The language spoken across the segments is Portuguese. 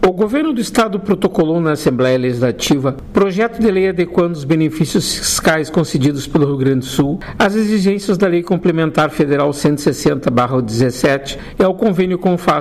O governo do estado protocolou na Assembleia Legislativa projeto de lei adequando os benefícios fiscais concedidos pelo Rio Grande do Sul às exigências da Lei Complementar Federal 160/17 e ao Convênio CONFAS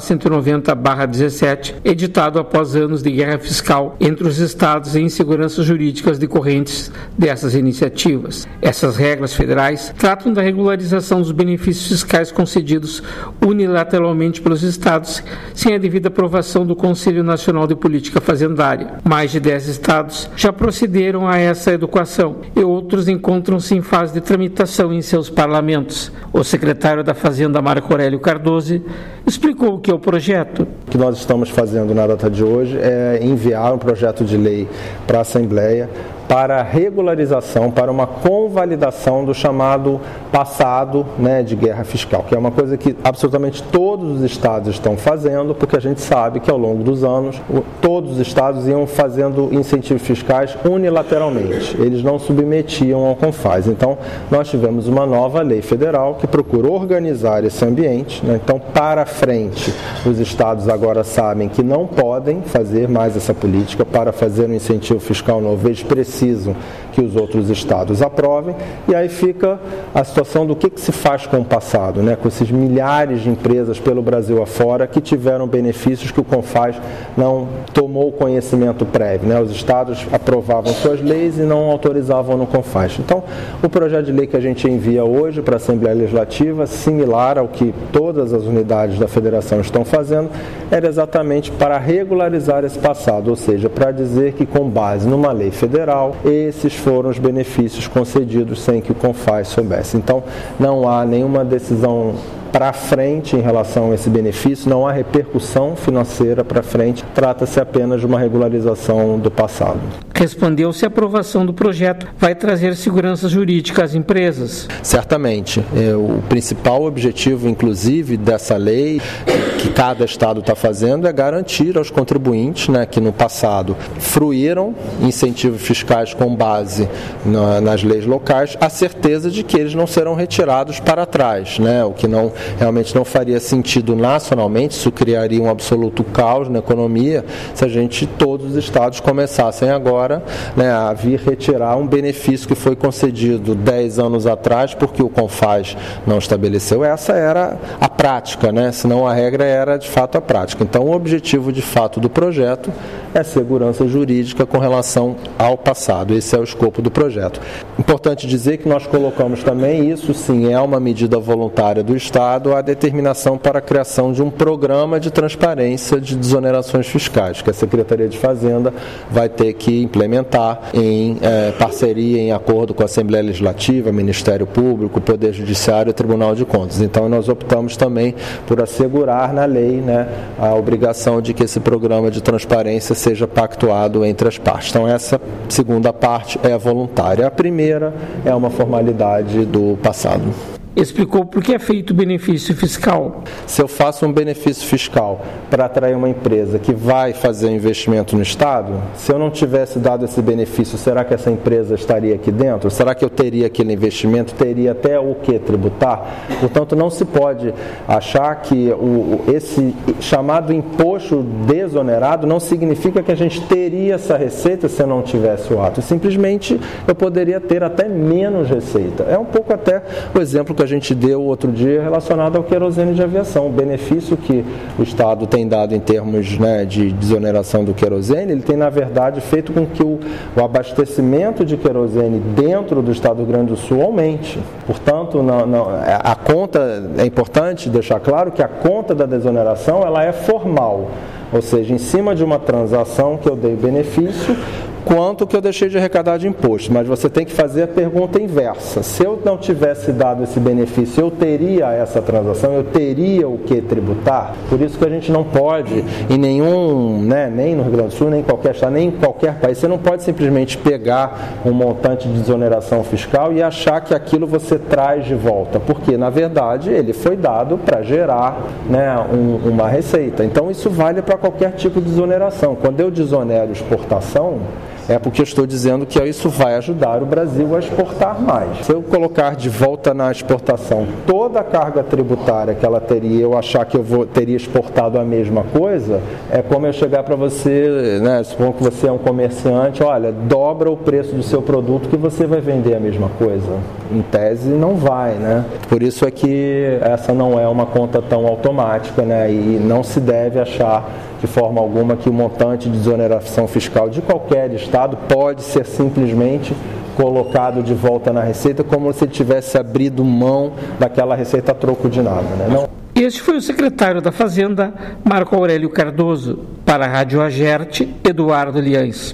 190/17, editado após anos de guerra fiscal entre os estados e inseguranças jurídicas decorrentes dessas iniciativas. Essas regras federais tratam da regularização dos benefícios fiscais concedidos unilateralmente pelos estados, sem a devida aprovação do Conselho Nacional de Política Fazendária. Mais de 10 estados já procederam a essa adequação e outros encontram-se em fase de tramitação em seus parlamentos. O secretário da Fazenda, Marco Aurélio Cardoso, explicou o que é o projeto. O que nós estamos fazendo na data de hoje é enviar um projeto de lei para a Assembleia para regularização, para uma convalidação do chamado passado, de guerra fiscal, que é uma coisa que absolutamente todos os estados estão fazendo, porque a gente sabe que ao longo dos anos todos os estados iam fazendo incentivos fiscais unilateralmente, eles não submetiam ao CONFAS. Então nós tivemos uma nova lei federal que procura organizar esse ambiente, Então para frente os estados agora sabem que não podem fazer mais essa política. Para fazer um incentivo fiscal novo eles precisam que os outros estados aprovem, e aí fica a situação do que se faz com o passado, com esses milhares de empresas pelo Brasil afora que tiveram benefícios que o CONFAS não tomou conhecimento prévio, Os estados aprovavam suas leis e não autorizavam no CONFAS. Então, o projeto de lei que a gente envia hoje para a Assembleia Legislativa, similar ao que todas as unidades da Federação estão fazendo, era exatamente para regularizar esse passado, ou seja, para dizer que com base numa lei federal, esses foram os benefícios concedidos sem que o CONFAS soubesse. Então, não há nenhuma decisão para frente em relação a esse benefício, não há repercussão financeira para frente, trata-se apenas de uma regularização do passado. Respondeu se a aprovação do projeto vai trazer segurança jurídica às empresas. Certamente. O principal objetivo, inclusive, dessa lei que cada estado está fazendo é garantir aos contribuintes, que no passado fruíram incentivos fiscais com base nas leis locais, a certeza de que eles não serão retirados para trás, o que realmente não faria sentido nacionalmente. Isso criaria um absoluto caos na economia se todos os estados começassem agora a vir retirar um benefício que foi concedido 10 anos atrás porque o CONFAS não estabeleceu. Essa era a prática, senão a regra era de fato a prática. Então o objetivo de fato do projeto é segurança jurídica com relação ao passado. Esse é o escopo do projeto. Importante dizer que nós colocamos também, isso sim é uma medida voluntária do Estado, a determinação para a criação de um programa de transparência de desonerações fiscais, que a Secretaria de Fazenda vai ter que implementar em parceria, em acordo com a Assembleia Legislativa, Ministério Público, Poder Judiciário e Tribunal de Contas. Então nós optamos também por assegurar na lei a obrigação de que esse programa de transparência seja pactuado entre as partes. Então essa segunda parte é voluntária. A primeira é uma formalidade do passado. Explicou por que é feito o benefício fiscal. Se eu faço um benefício fiscal para atrair uma empresa que vai fazer um investimento no Estado, se eu não tivesse dado esse benefício, será que essa empresa estaria aqui dentro? Será que eu teria aquele investimento? Teria até o que tributar? Portanto, não se pode achar que esse chamado imposto desonerado não significa que a gente teria essa receita se eu não tivesse o ato. Simplesmente eu poderia ter até menos receita. É um pouco até o exemplo que a gente deu outro dia relacionado ao querosene de aviação. O benefício que o Estado tem dado em termos de desoneração do querosene, ele tem, na verdade, feito com que o abastecimento de querosene dentro do Estado do Rio Grande do Sul aumente. Portanto, a conta, é importante deixar claro que a conta da desoneração ela é formal, ou seja, em cima de uma transação que eu dei benefício, quanto que eu deixei de arrecadar de imposto, mas você tem que fazer a pergunta inversa. Se eu não tivesse dado esse benefício, eu teria essa transação, eu teria o que tributar? Por isso que a gente não pode, em nenhum, nem no Rio Grande do Sul, nem em qualquer estado, nem em qualquer país, você não pode simplesmente pegar um montante de desoneração fiscal e achar que aquilo você traz de volta, porque, na verdade, ele foi dado para gerar uma receita. Então, isso vale para qualquer tipo de desoneração. Quando eu desonero exportação, é porque eu estou dizendo que isso vai ajudar o Brasil a exportar mais. Se eu colocar de volta na exportação toda a carga tributária que ela teria, eu achar que eu teria exportado a mesma coisa, é como eu chegar para você, né, supondo que você é um comerciante, olha, dobra o preço do seu produto que você vai vender a mesma coisa. Em tese não vai, né? Por isso é que essa não é uma conta tão automática, né? E não se deve achar de forma alguma que o montante de desoneração fiscal de qualquer estado pode ser simplesmente colocado de volta na receita como se ele tivesse abrido mão daquela receita a troco de nada, né? Não. Este foi o secretário da Fazenda, Marco Aurélio Cardoso. Para a Rádio Agerte, Eduardo Liães.